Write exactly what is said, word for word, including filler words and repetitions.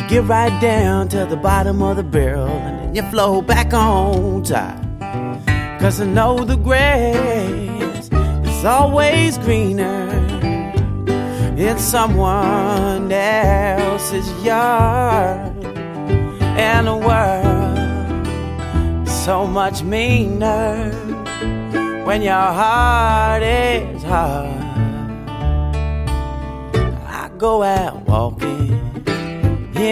get right down to the bottom of the barrel, and then you float back on top. Cause I know the grass is always greener in someone else's yard. And the world is so much meaner when your heart is hard. I go out walking